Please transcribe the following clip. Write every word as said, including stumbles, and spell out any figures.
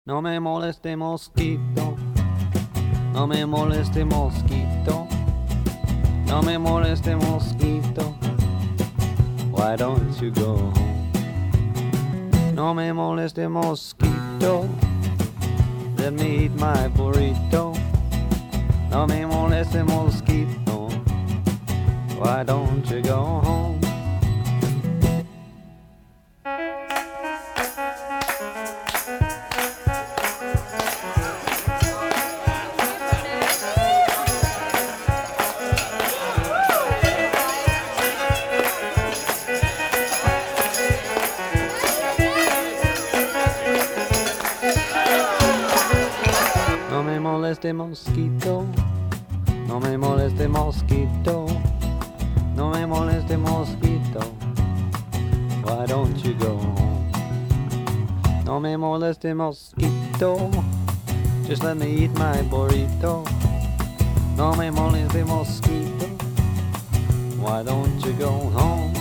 No me moleste mosquito, no me moleste mosquito, no me moleste mosquito. Why don't you go home? No me moleste mosquito, let me eat my burrito. No me moleste mosquito, why don't you go home? No me moleste mosquito, no me moleste mosquito, no me moleste mosquito. Why don't you go home? No me moleste mosquito, just let me eat my burrito. No me moleste mosquito, why don't you go home?